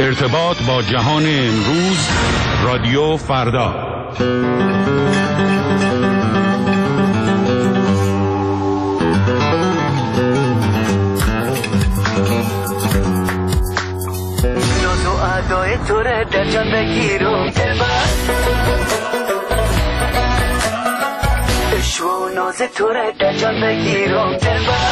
ارتباط با جهان امروز، رادیو فردا. ناز و ادای تو را در جان بگیرم دلبر، عشق و ناز تو را در جان بگیرم دلبر،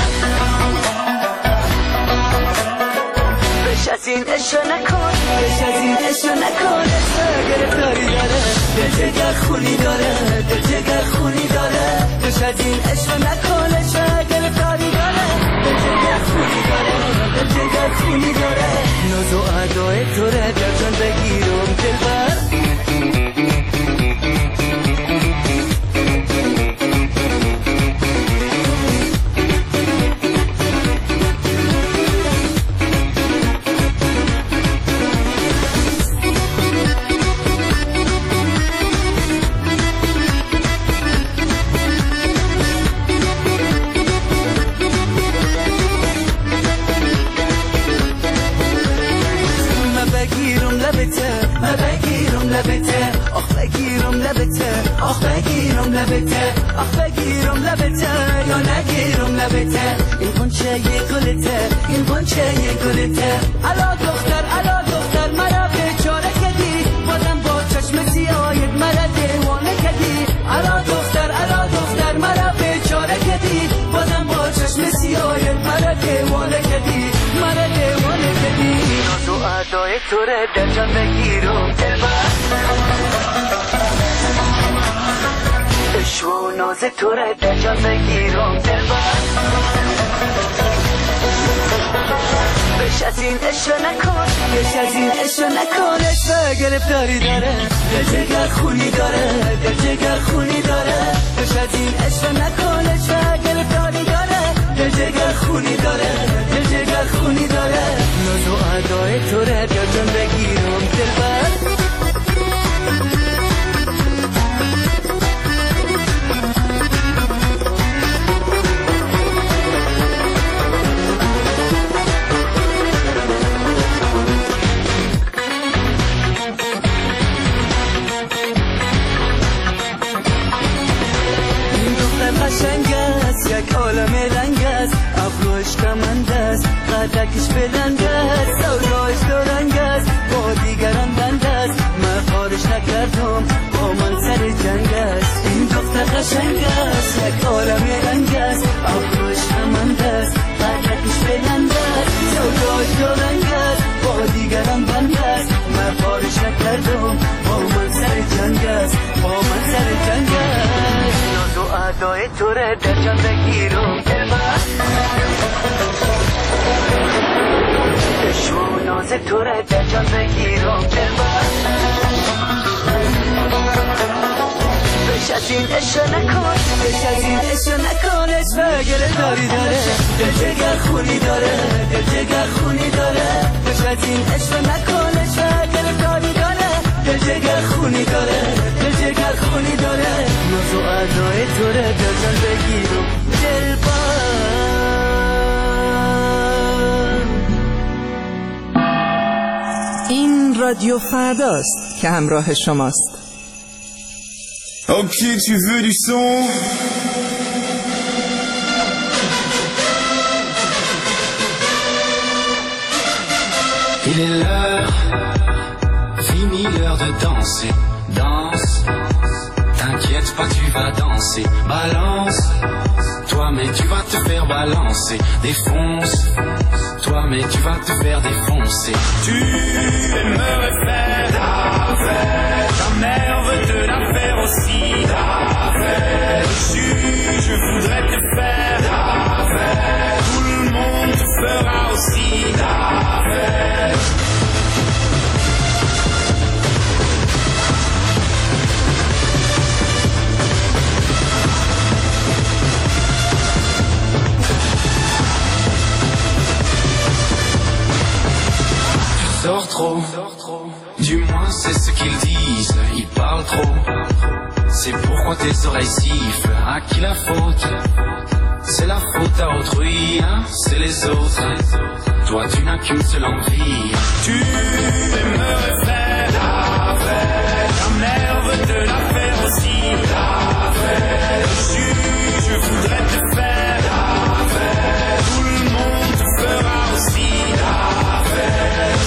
بش از این عشق نکن، بش از این عشق نکن، عشق گرفتاری داره، دل جگر خونی داره، دل جگر خونی داره، بش از این عشق نکن، عشق گرفتاری داره، دل جگر خونی داره، دل جگر خونی داره، ناز و ادای تو را در جان بگیرم دلبر. آخ بگیرم لبته، آخ بگیرم لبته یا نگیرم لبته، این قنچه یه گلته، این قنچه یه گلته، الا دختر مرا بیچاره کردی، بازم با چشم سیاهت مرا دیوانه کردی، الا دختر مرا بیچاره کردی، بازم با چشم سیاهت مرا دیوانه کردی، مرا دیوانه کردی، ناز و ادای تو را در جان بگیرم دلبر، عشق و ناز تو را در جان بگیرم دلبر، بش از این عشق نکن، بش از این عشق نکن، عشق گرفتاری داره، دل جگر خونی داره، دل جگر خونی داره، بش از این عشق نکن، عشق گرفتاری داره، دل جگر خونی داره، دل جگر خونی داره، ناز و ادای تو را در جان بگیرم دلبر. یک عالم رنگ است، ابروش کمند است، قدکش بلند است، سودایش دورنگ است، با دیگران بند است، من خارش نکردم، با من سر جنگ است، این دختر قشنگ است، یک عالم رنگ است، ابروش کمند است، قدکش بلند است، سودایش دورنگ است، با دیگران بند است، من خارش نکردم، با من سر جنگ است، با من سر جنگ است، ناز و ادای تو را در جان بگیرم دلبر، عشق و ناز تو را در جان بگیرم دلبر، بش از این عشق نکن، بش از این عشق نکن، عشق گرفتاری داره، دل جگر خونی داره، دل جگر خونی داره، بش از این عشق نکن، عشق گرفتاری داره، دل جگر خونی داره، دل جگر خونی داره، ناز و ادای تو را در جان بگیرم دلبر. این رادیو فرداست که همراه شماست. Ok, tu veux du son? Il est l'heure, fini l'heure de danser. Danse, t'inquiète pas, tu vas danser. Balance, toi mais tu vas te faire balancer. Défonce, toi mais tu vas te faire défoncer. Tu aimerais faire la fête, ta mère veut te la faire aussi. La fête, je voudrais te faire la fête, tout le monde te fera aussi la fête. Sors trop, du moins c'est ce qu'ils disent, ils parlent trop. C'est pourquoi tes oreilles sifflent, à qui la faute? c'est la faute à autrui, hein, c'est les autres. Toi tu n'as qu'une seule envie. Tu aimerais faire la fête, ta mère veut te la faire aussi. La fête, je voudrais te faire la fête, tout le monde te fera aussi la fête.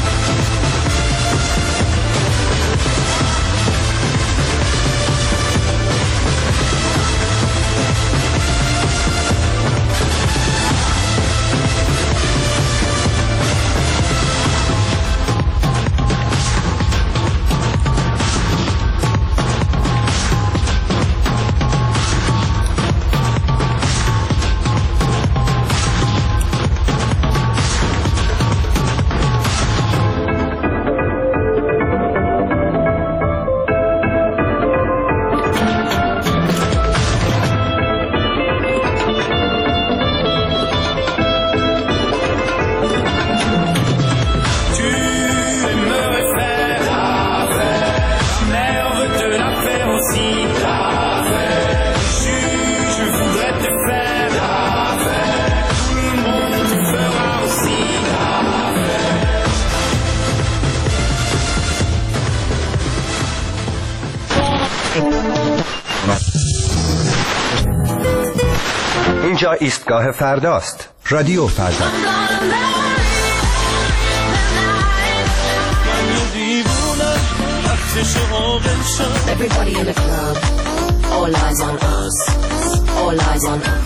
اینجا ایستگاه فرداست. رادیو فردا. Everybody in the club, all eyes on us, all eyes on us.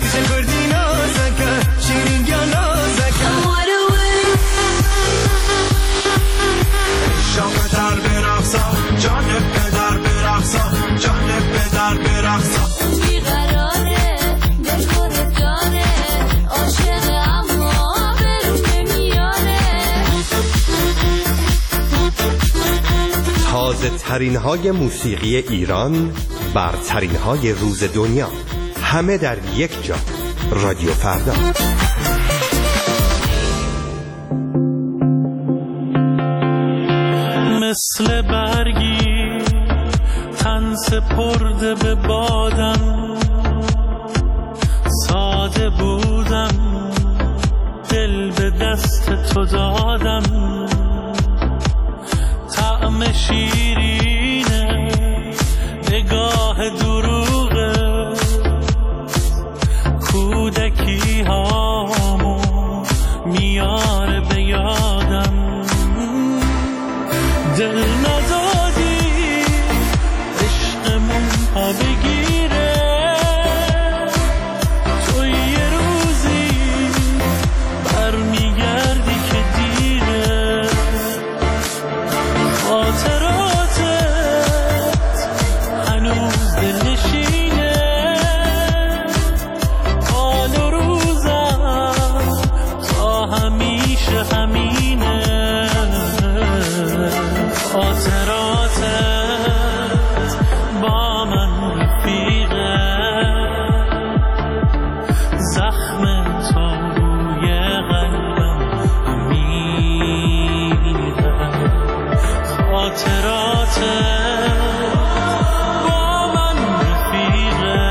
شام در برقصا، جان پدر برقصا، جان پدر برقصا. بیقراره، دلخور داره، عاشق اما برون نمیاره. تازه ترین های موسیقی ایران، برترین های روز دنیا، همه در یک جا. رادیو فردا. مثل برگی تن سپرده به بادم، ساده بودم دل به دست تو دادم، طعم شیرینه نگاه دروغه، کودکی هامو میاره به یادم، دل ندادی عشقمون ها بگیره، تو یه روزی برمیگردی که دیره، خاطراتت هنوز دلنشینه، حال و روزم تا همیشه همینه، خاطراتت با من رفیقه، زخم تو روی قلبم میره، خاطراتت با من رفیقه،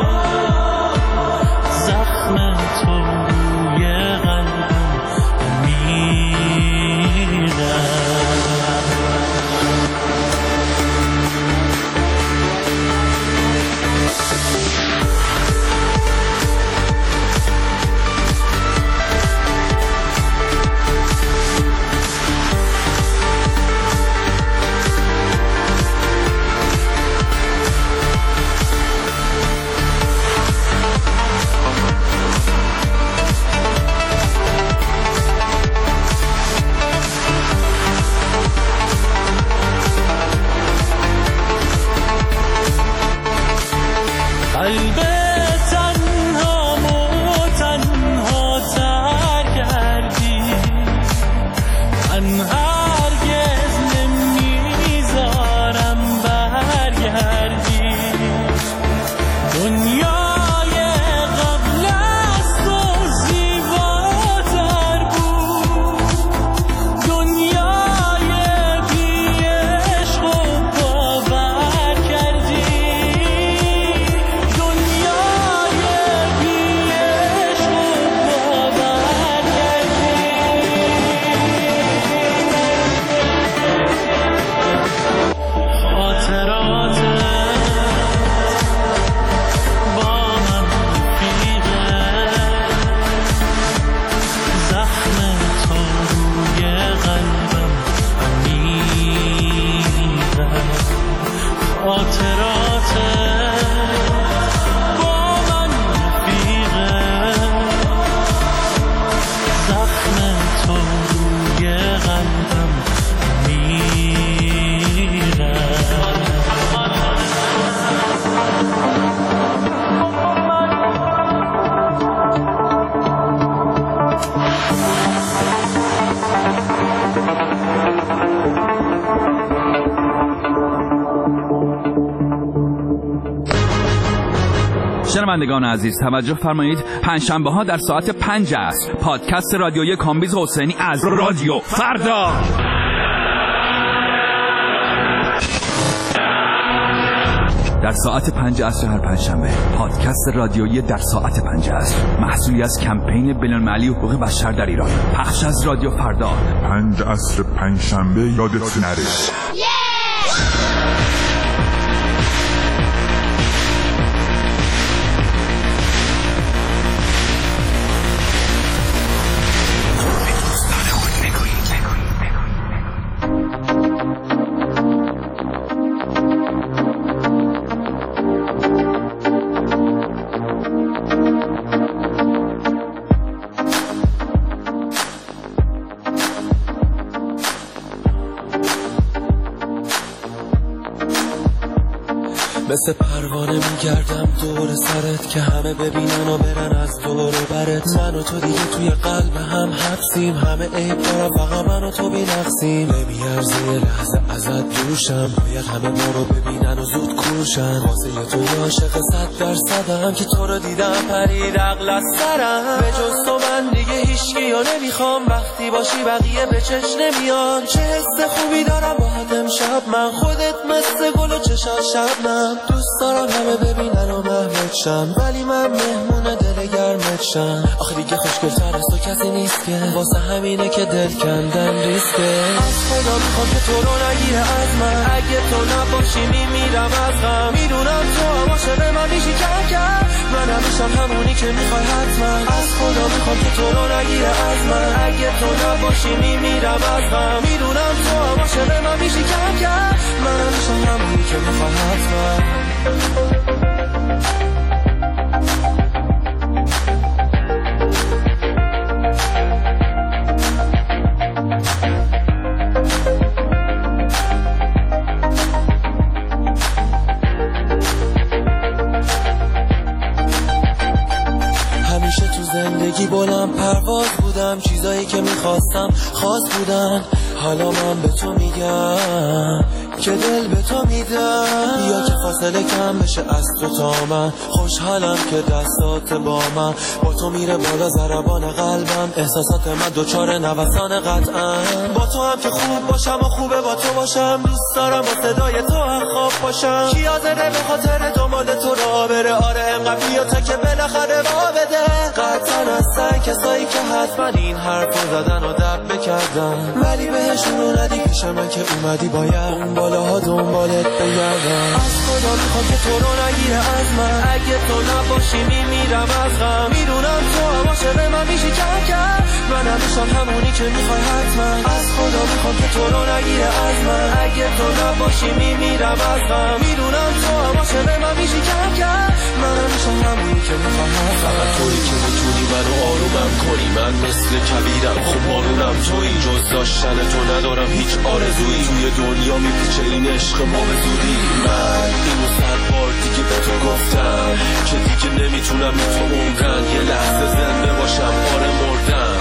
زخم تو روی قلبم میره. تو روی قلبم میره. شنوندگان عزیز توجه فرمایید، پنجشنبه ها در ساعت 5 عصر پادکست رادیویی کامبیز حسینی از رادیو فردا در ساعت 5 عصر هر پنجشنبه. پادکست رادیویی در ساعت 5 عصر محصولی از کمپین بین‌المللی حقوق بشر در ایران، پخش از رادیو فردا. 5 عصر پنجشنبه یادت نره. مثل پروانه میگردم دور سرت که همه ببینن و برن از دور برت. من و تو دیگه توی قلب هم حبسیم، همه عیب دارم فقط من و تو بی‌نقصیم. نمیارزه یه لحظه ازت دوشم، باید همه ما رو ببینن و زود کوشن. واسه یه تو عاشق 100%م که تو رو دیدم پرید عقل از سرم. به جز تو من دیگه هیچکی رو نمیخوام، وقتی باشی بقیه به چش نمیان. چه حس خوبی دارم باهات امشب من، خودت مثل گل و چشات شبنم. دوست دارم همه ببینن و محمد شم، ولی من مهمون دل گرمت شم. آخه دیگه خوشگل‌تر از تو کسی نیست که، واسه همینه که دل کندن ریسکه. از خدا میخوام که تو رو نگیره از من، اگه تو نباشی میمیرم از غم. میدونم تو هم عاشق من میشی کم، من همیشم همونی که میخوای حتما. از خدا میخوام که تو رو نگیره از من، اگه تو نباشی میمیرم از غم. میدونم تو هم عاشق من میشی کم، من همیشم همونی که میخوای حتما. همیشه تو زندگی بلند پرواز بودم، چیزایی که میخواستم خاص بودن. حالا من به تو میگم که دل به تو میدم، یا که فاصله کم بشه از تو تا من. خوشحالم که دستات با من، با تو میره بالا ضربان قلبم. احساسات من دوچار نوسان قطعا، با تو هم که خوب باشم و خوبه با تو باشم. دوست دارم با صدای تو هم خواب باشم. کی حاضره به خاطر دنبال تو را بره؟ آره انقدر بیا تا که بالاخره با بده. قطعا هستن کسایی که حتما این حرفو زدن و دب بکردن، ولی بهشون رو ندی پیش من که اومدی باید اون بالاها دنبالت بگردم. از خدا میخوام که تو رو نگیره از من، اگه تو نباشی میمیرم از غم. میدونم تو هم عاشق من میشی کم، من همیشم همونی که میخوای حتما. از خدا میخوام که تو رو نگیره از من، اگه تو نباشی میمیرم از غم. میدونم تو هم عاشق من میشی کم، من همیشم همونی که میخوای حتما. فقط تویی که میتونی منو آرومم کنی، من مثل کبیرم خب بارونم تویی. جز داشتن تو ندارم هیچ آرزویی، توی دنیا میپیچه این عشق ما به زودی. من اینو 100 بار دیگه به تو گفتم که دیگه نمیتونم به تو عمرن. یه لحظه زنده باشم آره مردم،